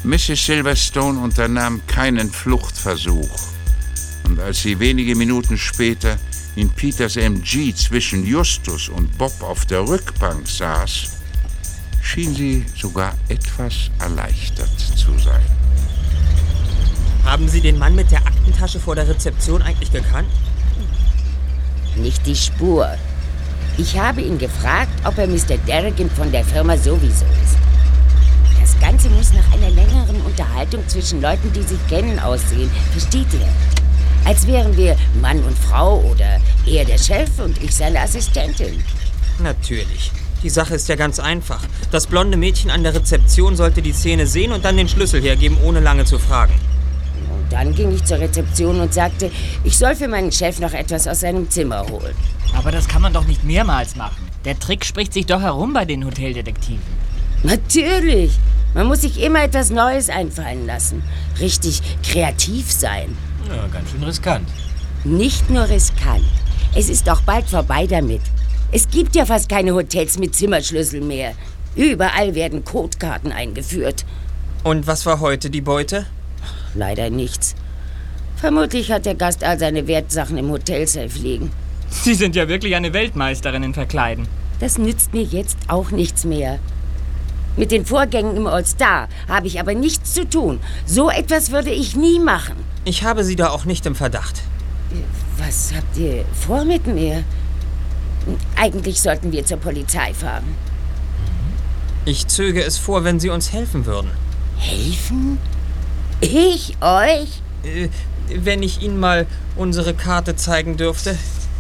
Mrs. Silverstone unternahm keinen Fluchtversuch. Und als sie wenige Minuten später in Peters MG zwischen Justus und Bob auf der Rückbank saß, schien sie sogar etwas erleichtert zu sein. Haben Sie den Mann mit der Aktentasche vor der Rezeption eigentlich gekannt? Nicht die Spur. Ich habe ihn gefragt, ob er Mr. Darrigan von der Firma sowieso ist. Das Ganze muss nach einer längeren Unterhaltung zwischen Leuten, die sich kennen, aussehen. Versteht ihr? Als wären wir Mann und Frau oder er der Chef und ich seine Assistentin. Natürlich. Die Sache ist ja ganz einfach. Das blonde Mädchen an der Rezeption sollte die Szene sehen und dann den Schlüssel hergeben, ohne lange zu fragen. Und dann ging ich zur Rezeption und sagte, ich soll für meinen Chef noch etwas aus seinem Zimmer holen. Aber das kann man doch nicht mehrmals machen. Der Trick spricht sich doch herum bei den Hoteldetektiven. Natürlich. Man muss sich immer etwas Neues einfallen lassen. Richtig kreativ sein. Ja, ganz schön riskant. Nicht nur riskant. Es ist auch bald vorbei damit. Es gibt ja fast keine Hotels mit Zimmerschlüssel mehr. Überall werden Codekarten eingeführt. Und was war heute die Beute? Leider nichts. Vermutlich hat der Gast all seine Wertsachen im Hotelsafe liegen. Sie sind ja wirklich eine Weltmeisterin in Verkleiden. Das nützt mir jetzt auch nichts mehr. Mit den Vorgängen im All-Star habe ich aber nichts zu tun. So etwas würde ich nie machen. Ich habe Sie da auch nicht im Verdacht. Was habt ihr vor mit mir? Eigentlich sollten wir zur Polizei fahren. Ich zöge es vor, wenn Sie uns helfen würden. Helfen? Ich euch? Wenn ich Ihnen mal unsere Karte zeigen dürfte.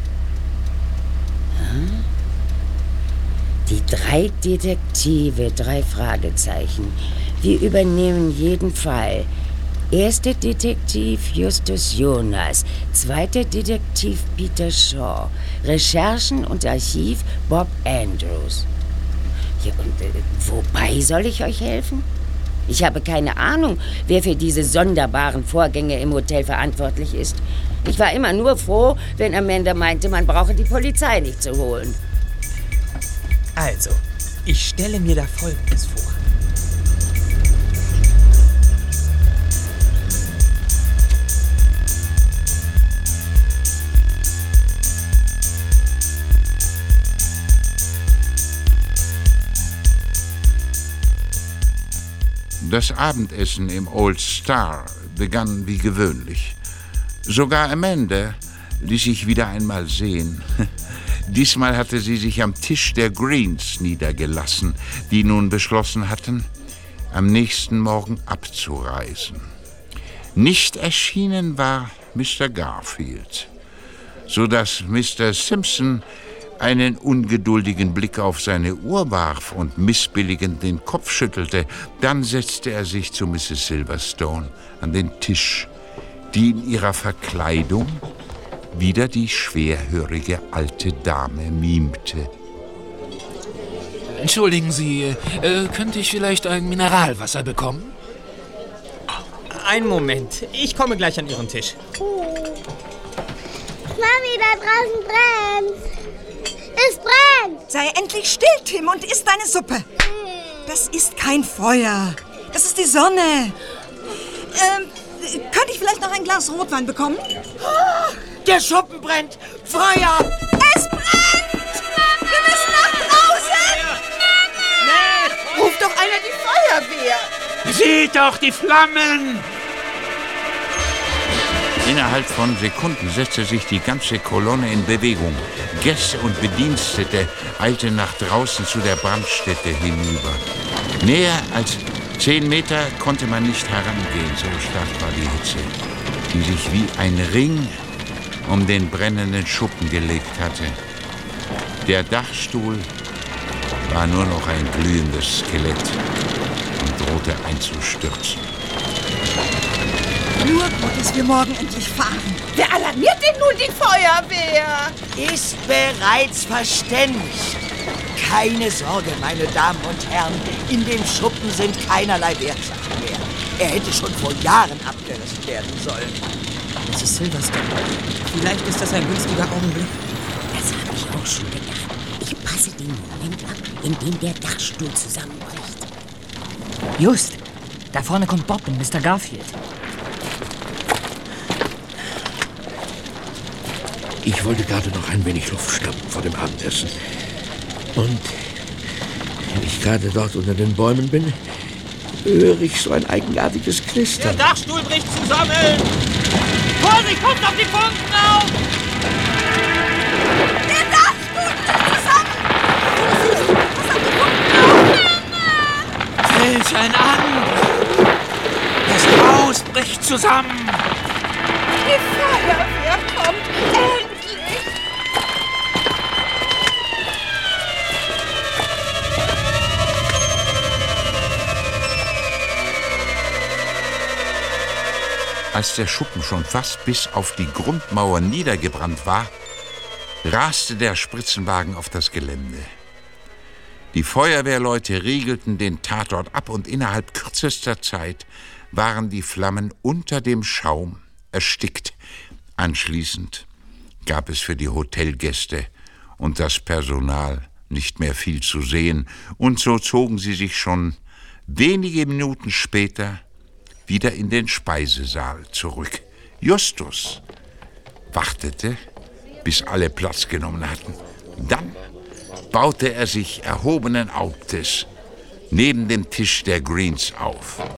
Die 3 Detektive, 3 Fragezeichen. Wir übernehmen jeden Fall. Erster Detektiv Justus Jonas, zweiter Detektiv Peter Shaw, Recherchen und Archiv Bob Andrews. Ja, und wobei soll ich euch helfen? Ich habe keine Ahnung, wer für diese sonderbaren Vorgänge im Hotel verantwortlich ist. Ich war immer nur froh, wenn Amanda meinte, man brauche die Polizei nicht zu holen. Also, ich stelle mir da Folgendes vor. Das Abendessen im Old Star begann wie gewöhnlich. Sogar Amanda ließ sich wieder einmal sehen. Diesmal hatte sie sich am Tisch der Greens niedergelassen, die nun beschlossen hatten, am nächsten Morgen abzureisen. Nicht erschienen war Mr. Garfield, sodass Mr. Simpson einen ungeduldigen Blick auf seine Uhr warf und missbilligend den Kopf schüttelte. Dann setzte er sich zu Mrs. Silverstone an den Tisch, die in ihrer Verkleidung wieder die schwerhörige alte Dame mimte. Entschuldigen Sie, könnte ich vielleicht ein Mineralwasser bekommen? Einen Moment, ich komme gleich an Ihren Tisch. Mami, da draußen brennt. Es brennt. Sei endlich still, Tim, und iss deine Suppe. Das ist kein Feuer. Das ist die Sonne. Könnte ich vielleicht noch ein Glas Rotwein bekommen? Der Schuppen brennt! Feuer! Es brennt! Wir müssen nach draußen! Nee, ruft doch einer die Feuerwehr! Seht doch die Flammen! Innerhalb von Sekunden setzte sich die ganze Kolonne in Bewegung. Gäste und Bedienstete eilten nach draußen zu der Brandstätte hinüber. Näher als 10 Meter konnte man nicht herangehen, so stark war die Hitze, die sich wie ein Ring um den brennenden Schuppen gelegt hatte. Der Dachstuhl war nur noch ein glühendes Skelett und drohte einzustürzen. Nur gut, dass wir morgen endlich fahren. Wer alarmiert denn nun die Feuerwehr? Ist bereits verständigt. Keine Sorge, meine Damen und Herren, in dem Schuppen sind keinerlei Wertsachen mehr. Er hätte schon vor Jahren abgerissen werden sollen. Mrs. Silverstone, vielleicht ist das ein günstiger Augenblick. Das habe ich auch schon gedacht. Ich passe den Moment ab, in dem der Dachstuhl zusammenbricht. Just, Da vorne kommt Bob und Mr. Garfield. Ich wollte gerade noch ein wenig Luft schnappen vor dem Abendessen. Und wenn ich gerade dort unter den Bäumen bin, höre ich so ein eigenartiges Knistern. Der Dachstuhl bricht zusammen! Vorsicht, kommt auf die Funken auf! Der Dachstuhl bricht zusammen! Pass auf die Funken auf! Welch ein Anblick! Das Haus bricht zusammen! Die Feuerwehr kommt endlich! Als der Schuppen schon fast bis auf die Grundmauer niedergebrannt war, raste der Spritzenwagen auf das Gelände. Die Feuerwehrleute riegelten den Tatort ab und innerhalb kürzester Zeit waren die Flammen unter dem Schaum erstickt. Anschließend gab es für die Hotelgäste und das Personal nicht mehr viel zu sehen, und so zogen sie sich schon wenige Minuten später wieder in den Speisesaal zurück. Justus wartete, bis alle Platz genommen hatten. Dann baute er sich erhobenen Hauptes neben dem Tisch der Greens auf.